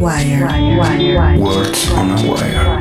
Wire. Words on a wire.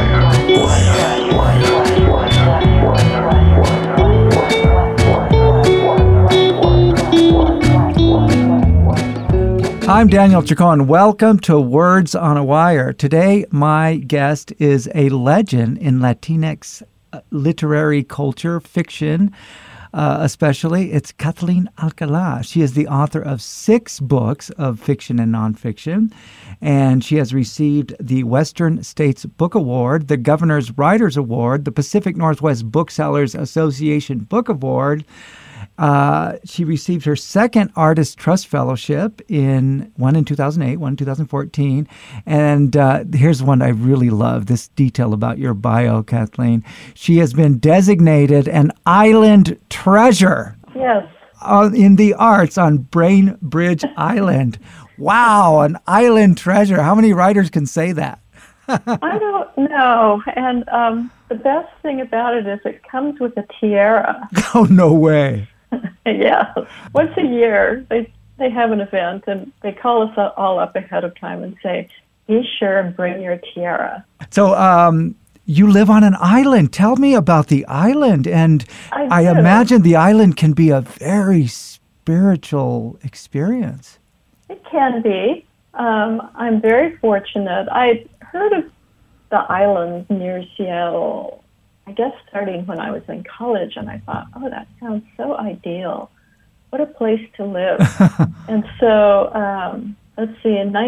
I'm Daniel Chacon. Welcome to Words on a Wire. Today, my guest is a legend in Latinx literary culture, fiction, especially. It's Kathleen Alcala. She is the author of 6 books of fiction and nonfiction, and she has received the Western States Book Award, the Governor's Writers Award, the Pacific Northwest Booksellers Association Book Award. She received her second Artist Trust Fellowship, one in 2008, one in 2014. And here's one I really love, this detail about your bio, Kathleen. She has been designated an island treasure. Yes. In the arts on Bainbridge Island. Wow, an island treasure. How many writers can say that? I don't know. And the best thing about it is it comes with a tiara. Oh, no way. Yeah. Once a year, they have an event, and they call us all up ahead of time and say, be sure and bring your tiara. So you live on an island. Tell me about the island. And I imagine the island can be a very spiritual experience. It can be. I'm very fortunate. I'd heard of the island near Seattle, I guess starting when I was in college, and I thought, oh, that sounds so ideal. What a place to live. And so, let's see, in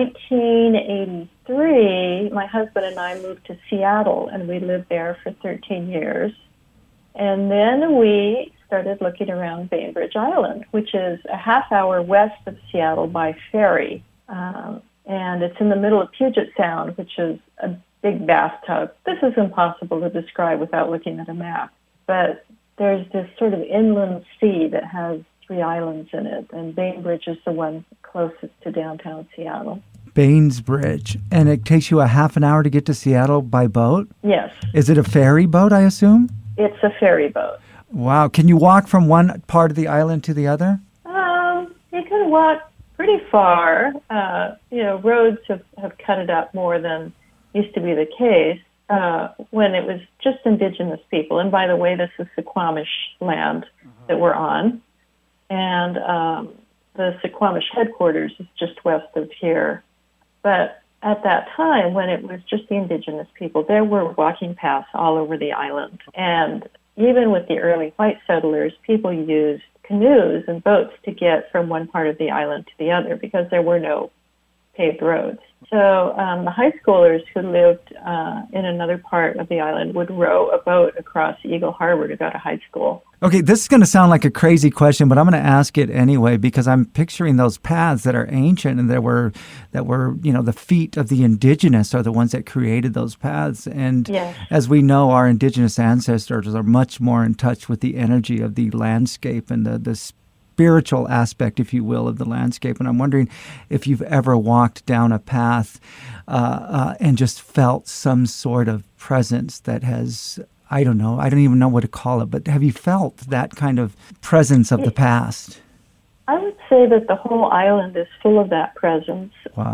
1983, my husband and I moved to Seattle, and we lived there for 13 years. And then we started looking around Bainbridge Island, which is a half hour west of Seattle by ferry. And it's in the middle of Puget Sound, which is a big bathtub. This is impossible to describe without looking at a map. But there's this sort of inland sea that has 3 islands in it, and Bainbridge is the one closest to downtown Seattle. Bainbridge. And it takes you a half an hour to get to Seattle by boat? Yes. Is it a ferry boat, I assume? It's a ferry boat. Wow. Can you walk from one part of the island to the other? You can walk pretty far. Roads have cut it up more than used to be the case when it was just indigenous people. And by the way, this is Suquamish land that we're on. And the Suquamish headquarters is just west of here. But at that time, when it was just the indigenous people, there were walking paths all over the island. And even with the early white settlers, people used canoes and boats to get from one part of the island to the other because there were no paved roads. So the high schoolers who lived in another part of the island would row a boat across Eagle Harbor to go to high school. Okay, this is going to sound like a crazy question, but I'm going to ask it anyway because I'm picturing those paths that are ancient and that were the feet of the indigenous are the ones that created those paths. And yes. As we know, our indigenous ancestors are much more in touch with the energy of the landscape and the spiritual aspect, if you will, of the landscape. And I'm wondering if you've ever walked down a path and just felt some sort of presence that has, I don't even know what to call it, but have you felt that kind of presence of the past? I would say that the whole island is full of that presence. Wow.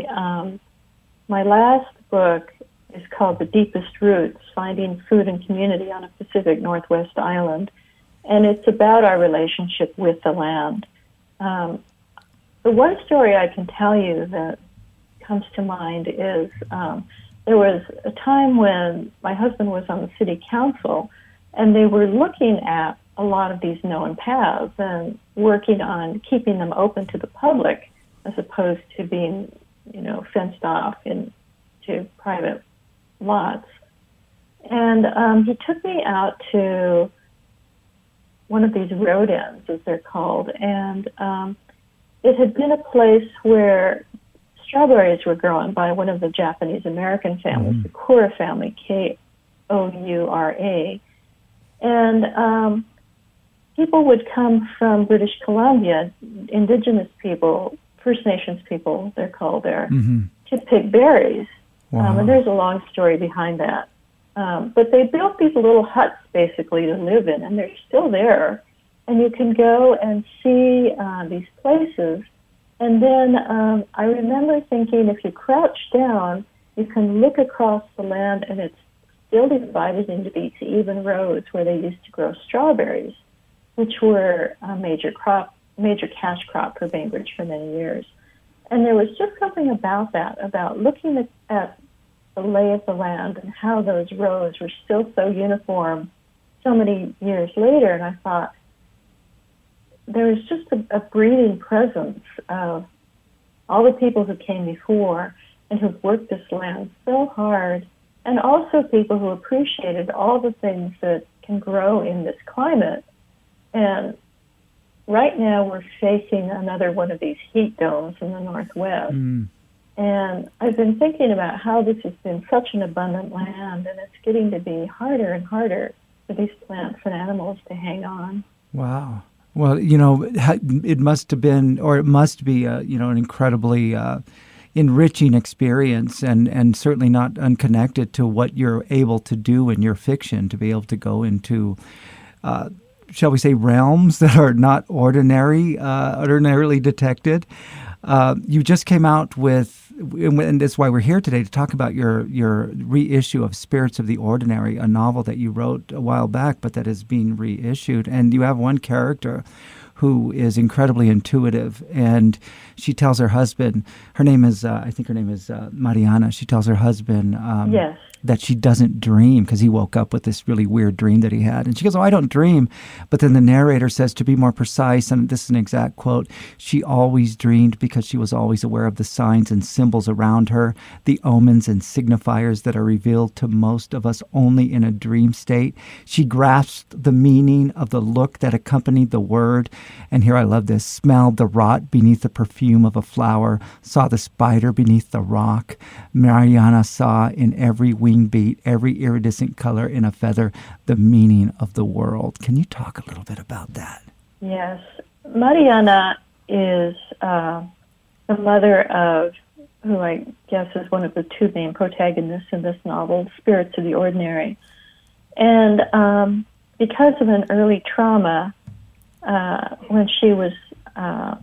My last book is called The Deepest Roots, Finding Food and Community on a Pacific Northwest Island. And it's about our relationship with the land. The one story I can tell you that comes to mind is there was a time when my husband was on the city council, and they were looking at a lot of these known paths and working on keeping them open to the public as opposed to being, fenced off into private lots. And he took me out to one of these road ends, as they're called, and it had been a place where strawberries were grown by one of the Japanese-American families, the Koura family, Koura. And people would come from British Columbia, indigenous people, First Nations people, they're called there, to pick berries. Wow. And there's a long story behind that. But they built these little huts, basically, to live in, and they're still there. And you can go and see these places And then I remember thinking, if you crouch down, you can look across the land, and it's still divided into these even rows where they used to grow strawberries, which were a major cash crop for Bainbridge for many years. And there was just something about that, about looking at the lay of the land and how those rows were still so uniform so many years later. And I thought, there was just a breathing presence of all the people who came before and who've worked this land so hard, and also people who appreciated all the things that can grow in this climate. And right now we're facing another one of these heat domes in the Northwest. And I've been thinking about how this has been such an abundant land, and it's getting to be harder and harder for these plants and animals to hang on. Wow. Well, it must have been, or it must be, an incredibly enriching experience, and certainly not unconnected to what you're able to do in your fiction, to be able to go into, shall we say, realms that are not ordinarily detected. You just came out with, and that's why we're here today, to talk about your reissue of Spirits of the Ordinary, a novel that you wrote a while back, but that is being reissued. And you have one character who is incredibly intuitive, and she tells her husband, her name is Mariana. She tells her husband Yes. that she doesn't dream, because he woke up with this really weird dream that he had. And she goes, "Oh, I don't dream." But then the narrator says, to be more precise, and this is an exact quote, "She always dreamed because she was always aware of the signs and symbols around her, the omens and signifiers that are revealed to most of us only in a dream state. She grasped the meaning of the look that accompanied the word." And here I love this: "Smelled the rot beneath the perfume of a flower, saw the spider beneath the rock. Mariana saw in every wing beat, every iridescent color in a feather, the meaning of the world." Can you talk a little bit about that? Yes. Mariana is the mother of, who I guess is one of the two main protagonists in this novel, Spirits of the Ordinary. And because of an early trauma, when she was, I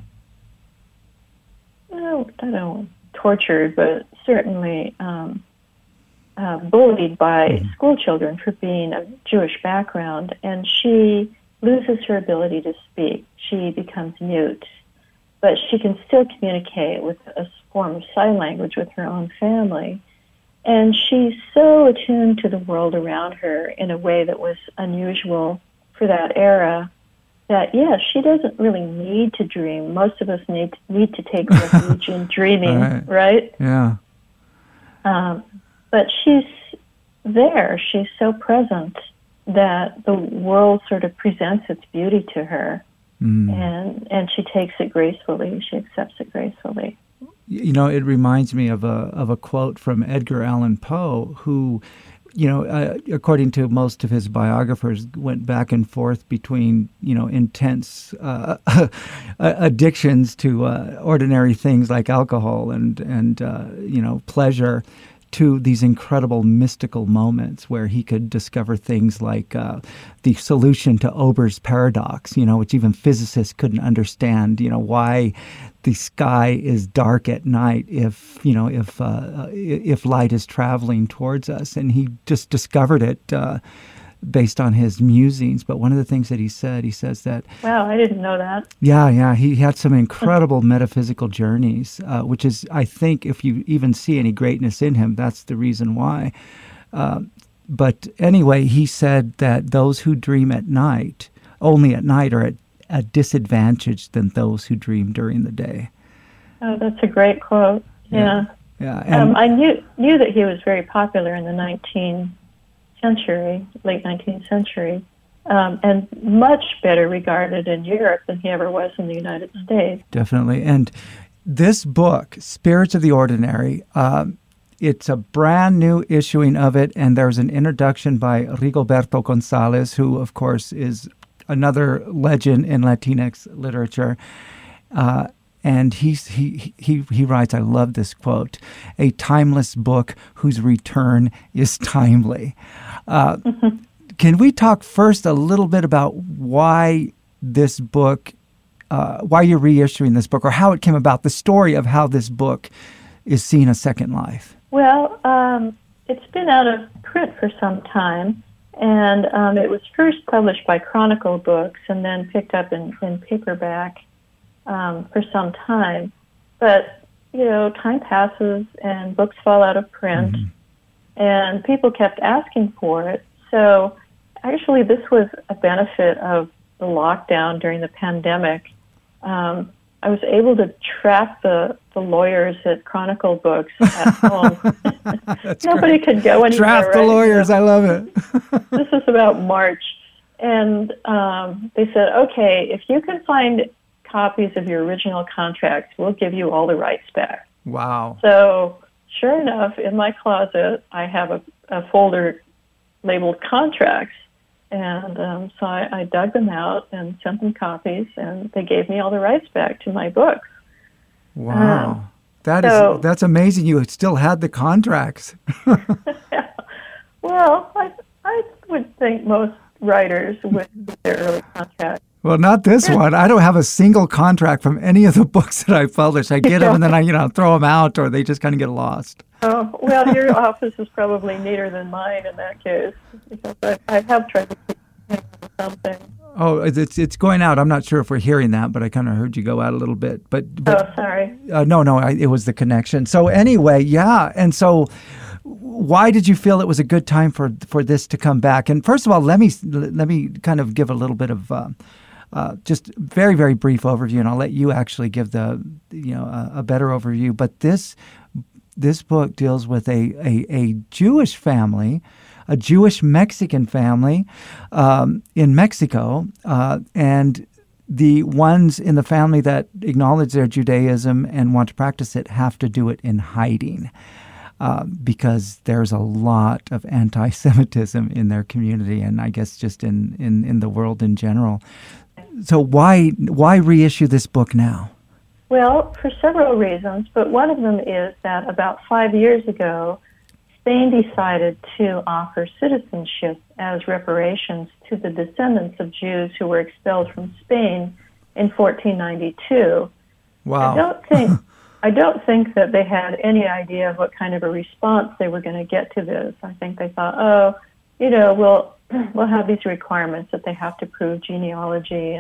don't know, tortured, but certainly bullied by school children for being of Jewish background, and she loses her ability to speak. She becomes mute, but she can still communicate with a form of sign language with her own family. And she's so attuned to the world around her in a way that was unusual for that era, that, yeah, she doesn't really need to dream. Most of us need to take refuge in dreaming, right? Yeah. But she's there. She's so present that the world sort of presents its beauty to her, and she takes it gracefully. She accepts it gracefully. It reminds me of a quote from Edgar Allan Poe, who, according to most of his biographers, went back and forth between, intense addictions to ordinary things like alcohol and pleasure, to these incredible mystical moments where he could discover things like the solution to Ober's paradox, which even physicists couldn't understand, why the sky is dark at night if light is traveling towards us. And he just discovered it based on his musings. But one of the things that he says that... Wow, I didn't know that. Yeah, he had some incredible metaphysical journeys, which is, I think, if you even see any greatness in him, that's the reason why. But anyway, he said that those who dream only at night, are at a disadvantage than those who dream during the day. Oh, that's a great quote. Yeah. And I knew that he was very popular in the late 19th century, and much better regarded in Europe than he ever was in the United States. Definitely. And this book, Spirits of the Ordinary, it's a brand new issuing of it, and there's an introduction by Rigoberto Gonzalez, who, of course, is another legend in Latinx literature. And he writes, I love this quote, "A timeless book whose return is timely." Can we talk first a little bit about why this book you're reissuing this book, or how it came about, the story of how this book is seeing a second life. Well, it's been out of print for some time, and it was first published by Chronicle Books and then picked up in paperback for some time. But, time passes and books fall out of print, and people kept asking for it. So actually, this was a benefit of the lockdown during the pandemic. I was able to trap the lawyers at Chronicle Books at home. Nobody could go anywhere. Trap the lawyers, I love it. This is about March. And they said, okay, if you can find copies of your original contracts, we'll give you all the rights back. Wow. So sure enough, in my closet, I have a folder labeled contracts. And so I dug them out and sent them copies, and they gave me all the rights back to my books. Wow. That's amazing. You still had the contracts. Well, I would think most writers would keep their early contracts. Well, not this one. I don't have a single contract from any of the books that I published. I get them and then I throw them out, or they just kind of get lost. Oh, well, your office is probably neater than mine in that case, because I have tried to keep something. Oh, it's going out. I'm not sure if we're hearing that, but I kind of heard you go out a little bit. But oh, sorry. No, it was the connection. So anyway, yeah. And so why did you feel it was a good time for this to come back? And first of all, let me kind of give a little bit of just very, very brief overview, and I'll let you actually give a better overview. But this book deals with a Jewish family, a Jewish Mexican family in Mexico, and the ones in the family that acknowledge their Judaism and want to practice it have to do it in hiding because there's a lot of anti-Semitism in their community, and I guess just in the world in general. So why reissue this book now? Well, for several reasons, but one of them is that about 5 years ago, Spain decided to offer citizenship as reparations to the descendants of Jews who were expelled from Spain in 1492. Wow. I don't think that they had any idea of what kind of a response they were going to get to this. I think they thought, we'll have these requirements that they have to prove genealogy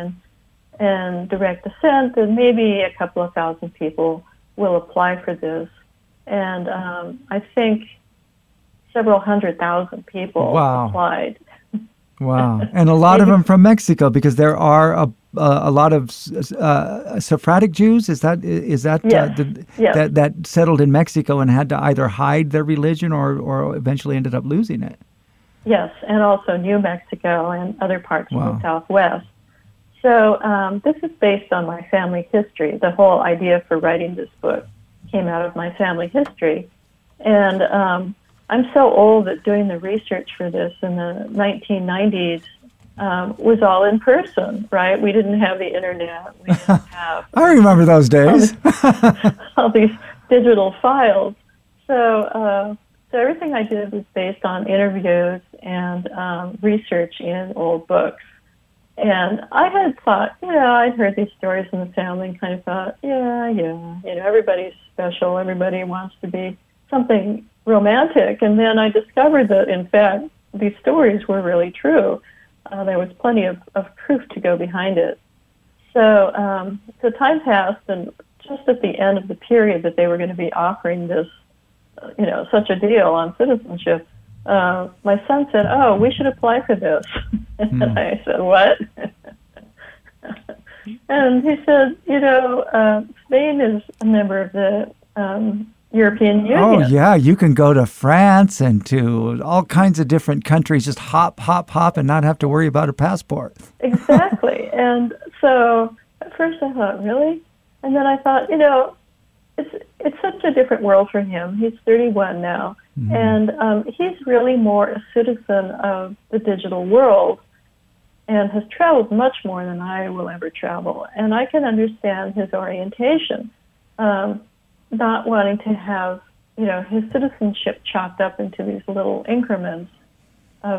and direct descent, and maybe a couple of thousand people will apply for this. And I think several 100,000 people applied. Wow. And a lot of them from Mexico, because there are a lot of Sephardic Jews. Is that yes. that settled in Mexico and had to either hide their religion or eventually ended up losing it? Yes, and also New Mexico and other parts of the Southwest. So this is based on my family history. The whole idea for writing this book came out of my family history. And I'm so old that doing the research for this in the 1990s was all in person, right? We didn't have the internet. We didn't have I remember those days. all these digital files. So everything I did was based on interviews and research in old books. And I had thought, I'd heard these stories in the family and kind of thought, everybody's special. Everybody wants to be something romantic. And then I discovered that, in fact, these stories were really true. There was plenty of proof to go behind it. So time passed, and just at the end of the period that they were going to be offering this, such a deal on citizenship, my son said, "Oh, we should apply for this." And I said, "What?" And he said, Spain is a member of the European Union. Oh, yeah, you can go to France and to all kinds of different countries, just hop, and not have to worry about a passport. Exactly. And so at first I thought, really? And then I thought, it's such a different world for him. He's 31 now, and he's really more a citizen of the digital world and has traveled much more than I will ever travel. And I can understand his orientation, not wanting to have, his citizenship chopped up into these little increments of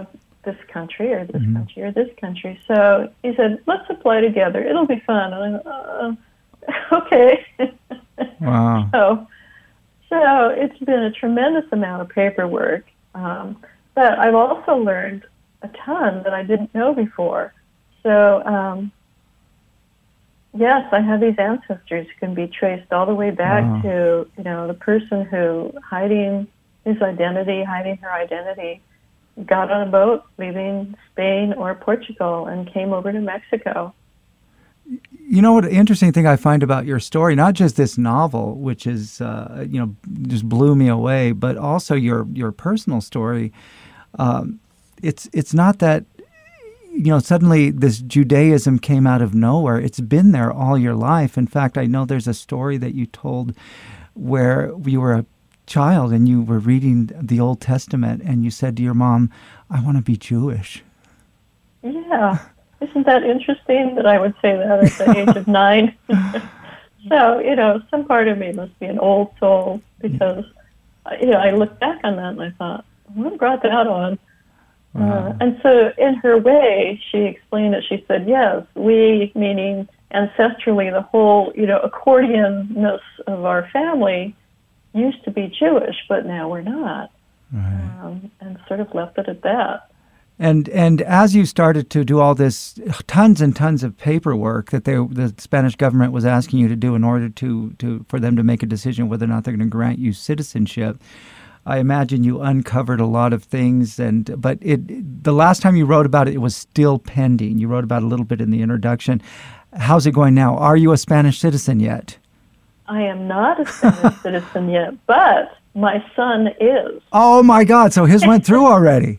this country or this country or this country. So he said, let's apply together. It'll be fun. And I thought, okay. Wow. So it's been a tremendous amount of paperwork. But I've also learned a ton that I didn't know before. So, yes, I have these ancestors who can be traced all the way back to, the person who hiding his identity, hiding her identity, got on a boat leaving Spain or Portugal and came over to Mexico. You know what? Interesting thing I find about your story, not just this novel, which is, just blew me away, but also your personal story. It's not that, suddenly this Judaism came out of nowhere. It's been there all your life. In fact, I know there's a story that you told where you were a child and you were reading the Old Testament and you said to your mom, I want to be Jewish. Yeah. Isn't that interesting that I would say that at the age of 9? So, some part of me must be an old soul because, I look back on that and I thought, what brought that on? Wow. And so in her way, she explained it. She said, yes, we, meaning ancestrally, the whole, accordionness of our family used to be Jewish, but now we're not. Right. And sort of left it at that. And as you started to do all this tons and tons of paperwork that the Spanish government was asking you to do in order for them to make a decision whether or not they're going to grant you citizenship, I imagine you uncovered a lot of things. But the last time you wrote about it, it was still pending. You wrote about it a little bit in the introduction. How's it going now? Are you a Spanish citizen yet? I am not a Spanish citizen yet, but my son is. Oh my God! So his went through already.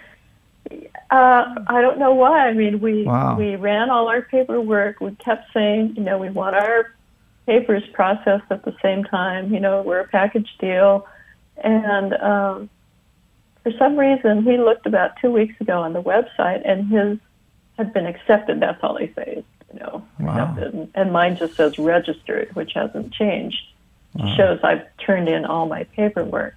I don't know why. I mean, we ran all our paperwork. We kept saying, we want our papers processed at the same time. We're a package deal. And for some reason, he looked about 2 weeks ago on the website, and his had been accepted. That's all they say, accepted. And mine just says registered, which hasn't changed. It shows I've turned in all my paperwork.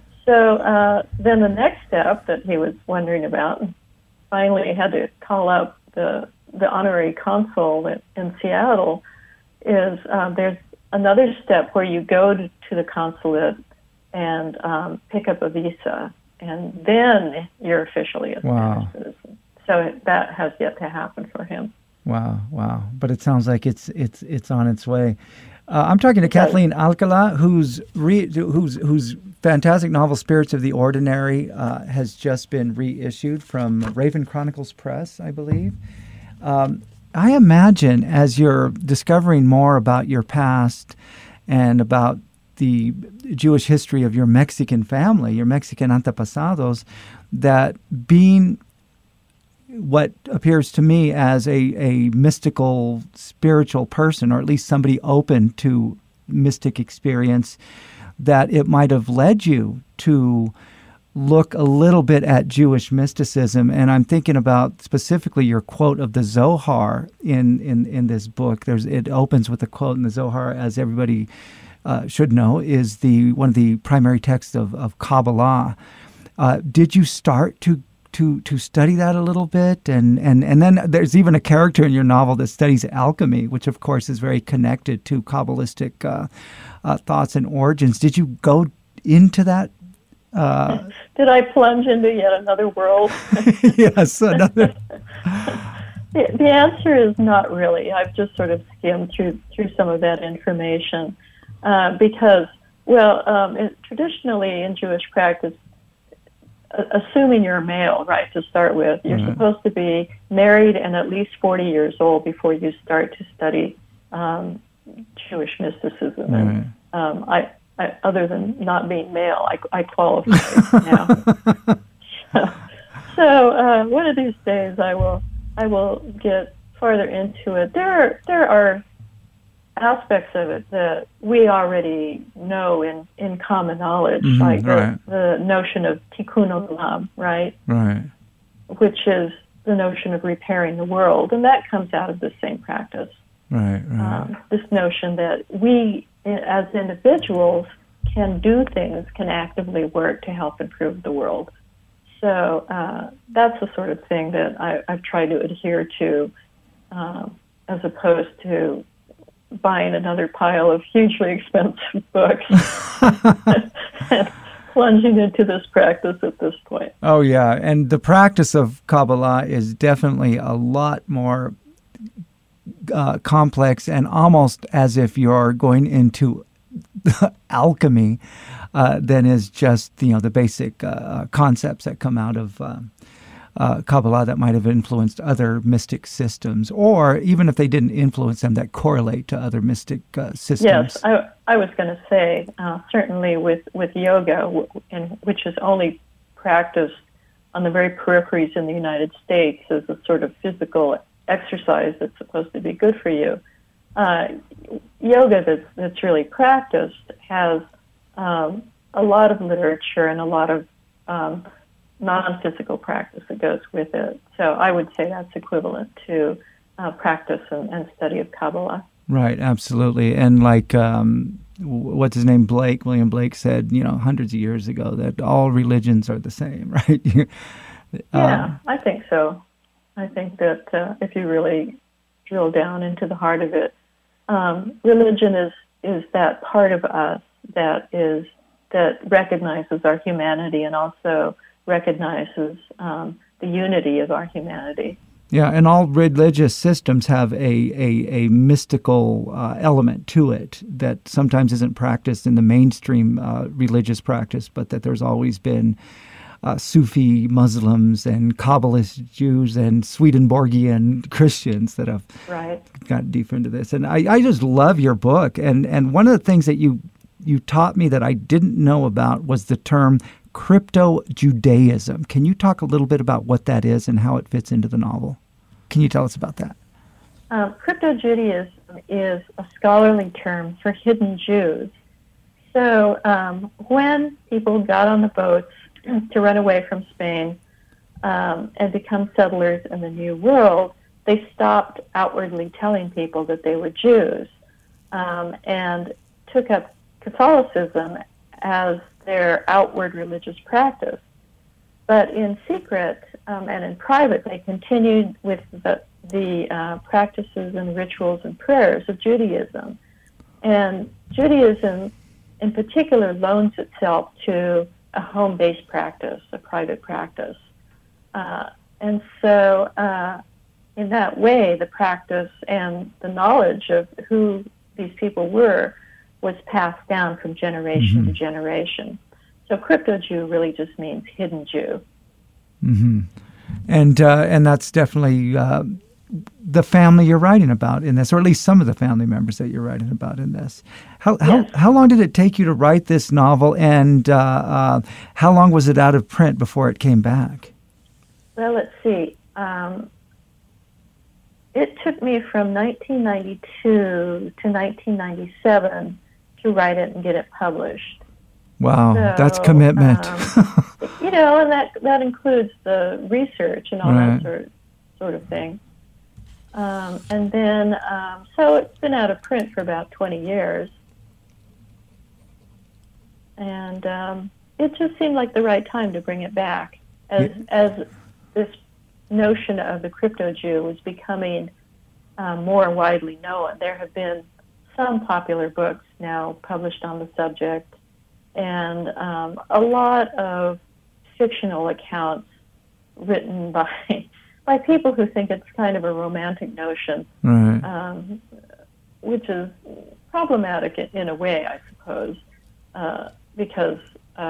So then the next step that he was wondering about, finally had to call up the honorary consul in Seattle, is there's another step where you go to the consulate and pick up a visa, and then you're officially a Spanish citizen. So that has yet to happen for him. Wow! But it sounds like it's on its way. I'm talking to Kathleen Alcala, whose fantastic novel "Spirits of the Ordinary" has just been reissued from Raven Chronicles Press, I believe. I imagine as you're discovering more about your past and about the Jewish history of your Mexican family, your Mexican antepasados, that being what appears to me as a mystical, spiritual person, or at least somebody open to mystic experience, that it might have led you to look a little bit at Jewish mysticism. And I'm thinking about specifically your quote of the Zohar in this book. It opens with a quote in the Zohar, as everybody should know, is one of the primary texts of Kabbalah. Did you start to study that a little bit? And then there's even a character in your novel that studies alchemy, which of course is very connected to Kabbalistic thoughts and origins. Did you go into that? Did I plunge into yet another world? Yes, another. The answer is not really. I've just sort of skimmed through some of that information because, traditionally in Jewish practice, assuming you're a male, right, to start with, you're supposed to be married and at least 40 years old before you start to study Jewish mysticism. And I, other than not being male, I qualify now. So one of these days I will get farther into it. There are aspects of it that we already know in common knowledge, like the notion of tikkun olam, right? Right. Which is the notion of repairing the world, and that comes out of the same practice. Right. This notion that we, as individuals, can do things, can actively work to help improve the world. So that's the sort of thing that I've tried to adhere to, as opposed to buying another pile of hugely expensive books and plunging into this practice at this point. Oh, yeah. And the practice of Kabbalah is definitely a lot more complex and almost as if you're going into alchemy than is just, the basic concepts that come out of Kabbalah that might have influenced other mystic systems, or even if they didn't influence them, that correlate to other mystic systems. Yes, I was going to say, certainly with yoga, which is only practiced on the very peripheries in the United States as a sort of physical exercise that's supposed to be good for you. Yoga that's really practiced has a lot of literature and a lot of non-physical practice that goes with it. So I would say that's equivalent to practice and study of Kabbalah. Right, absolutely. And like, what's his name, William Blake said, hundreds of years ago, that all religions are the same, right? Yeah, I think so. I think that if you really drill down into the heart of it, religion is that part of us that recognizes our humanity and also recognizes the unity of our humanity. Yeah, and all religious systems have a mystical element to it that sometimes isn't practiced in the mainstream religious practice, but that there's always been Sufi Muslims and Kabbalist Jews and Swedenborgian Christians that have got deeper into this. And I just love your book. And one of the things that you taught me that I didn't know about was the term Crypto-Judaism. Can you talk a little bit about what that is and how it fits into the novel? Can you tell us about that? Crypto-Judaism is a scholarly term for hidden Jews. So when people got on the boats to run away from Spain and become settlers in the New World, they stopped outwardly telling people that they were Jews and took up Catholicism as their outward religious practice. But in secret and in private, they continued with the practices and rituals and prayers of Judaism. And Judaism, in particular, loans itself to a home-based practice, a private practice. And so in that way, the practice and the knowledge of who these people were was passed down from generation to generation. So crypto-Jew really just means hidden Jew. Mm-hmm. And that's definitely the family you're writing about in this, or at least some of the family members that you're writing about in this. How long did it take you to write this novel, and how long was it out of print before it came back? Well, let's see. It took me from 1992 to 1997 to write it and get it published. Wow, so, that's commitment. And that includes the research and all that sort of thing. And then, so it's been out of print for about 20 years. And it just seemed like the right time to bring it back as this notion of the crypto-Jew was becoming more widely known. There have been some popular books now published on the subject, and a lot of fictional accounts written by people who think it's kind of a romantic notion, which is problematic in a way, I suppose, because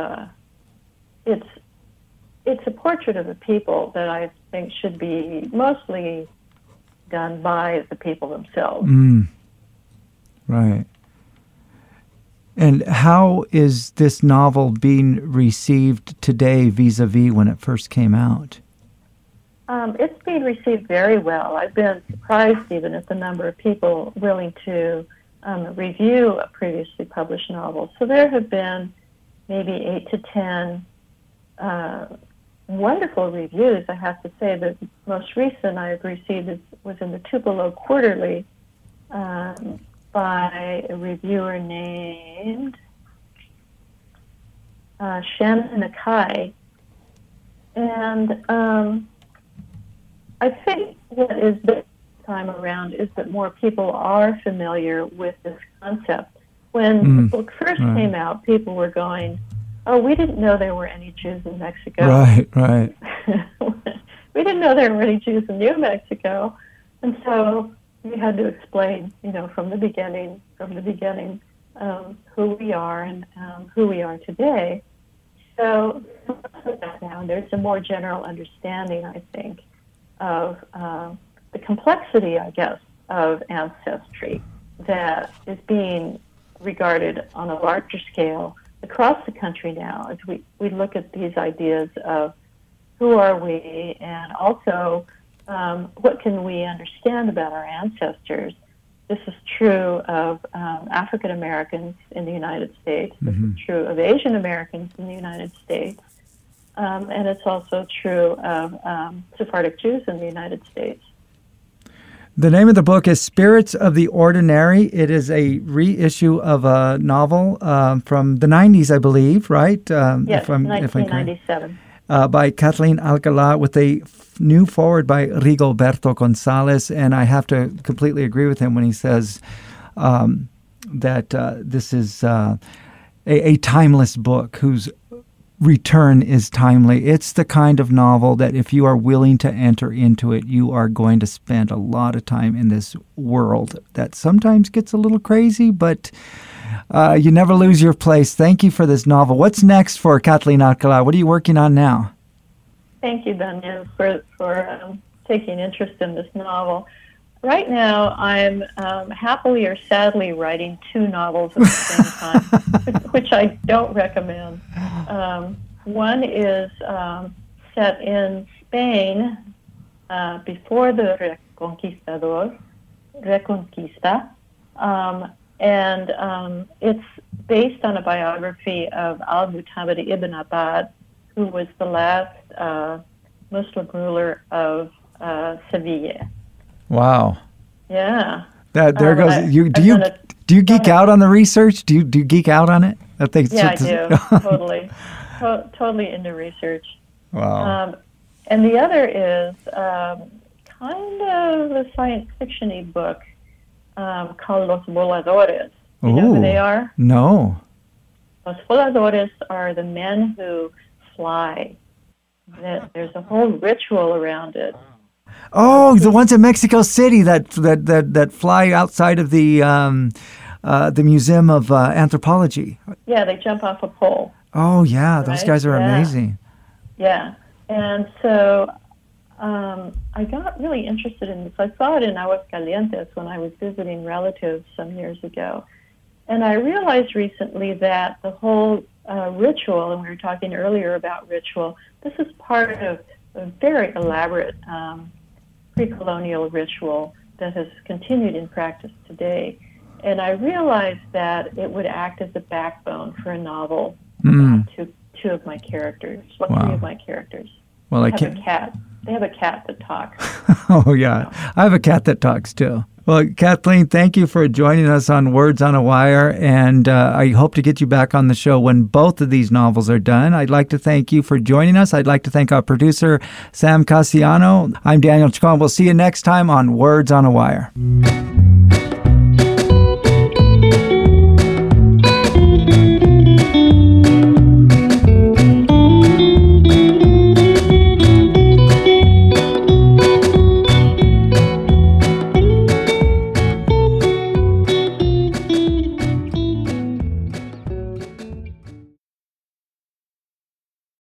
it's a portrait of the people that I think should be mostly done by the people themselves. Right. And how is this novel being received today vis-a-vis when it first came out? It's being received very well. I've been surprised even at the number of people willing to review a previously published novel. So there have been maybe 8 to 10 wonderful reviews. I have to say the most recent I've received was in the Tupelo Quarterly by a reviewer named Shannon Akai. And I think what is this time around is that more people are familiar with this concept. When the book first came out, people were going, "Oh, we didn't know there were any Jews in Mexico." Right. We didn't know there were any Jews in New Mexico. And so we had to explain, from the beginning, who we are and who we are today. So now there's a more general understanding, I think, of the complexity, I guess, of ancestry that is being regarded on a larger scale across the country now as we look at these ideas of who are we and also what can we understand about our ancestors. This is true of African Americans in the United States. This is true of Asian Americans in the United States. And it's also true of Sephardic Jews in the United States. The name of the book is Spirits of the Ordinary. It is a reissue of a novel from the 90s, I believe, right? Yes, 1997. By Kathleen Alcala with a new foreword by Rigoberto Gonzalez. And I have to completely agree with him when he says that this is a timeless book whose return is timely. It's the kind of novel that if you are willing to enter into it, you are going to spend a lot of time in this world that sometimes gets a little crazy, but you never lose your place. Thank you for this novel. What's next for Kathleen Alcala? What are you working on now? Thank you, Daniel, for taking interest in this novel. Right now, I'm happily or sadly writing two novels at the same time, which I don't recommend. One is set in Spain before the Reconquista, and it's based on a biography of Al-Mutamid ibn Abbad, who was the last Muslim ruler of Seville. Wow. Yeah. There goes. Do you geek out on the research? Do you geek out on it? I do. Totally. Totally into research. Wow. And the other is kind of a science fiction-y book called Los Voladores. You know who they are? No. Los Voladores are the men who fly. There's a whole ritual around it. Oh, the ones in Mexico City that fly outside of the Museum of Anthropology. Yeah, they jump off a pole. Oh, yeah, those guys are amazing. Yeah, and so I got really interested in this. I saw it in Aguascalientes when I was visiting relatives some years ago. And I realized recently that the whole ritual, and we were talking earlier about ritual, this is part of a very elaborate pre-colonial ritual that has continued in practice today. And I realized that it would act as a backbone for a novel about two of my characters, three of my characters. Well, They have a cat that talks. Oh, yeah. I have a cat that talks, too. Well, Kathleen, thank you for joining us on Words on a Wire, and I hope to get you back on the show when both of these novels are done. I'd like to thank you for joining us. I'd like to thank our producer, Sam Cassiano. I'm Daniel Chacon. We'll see you next time on Words on a Wire.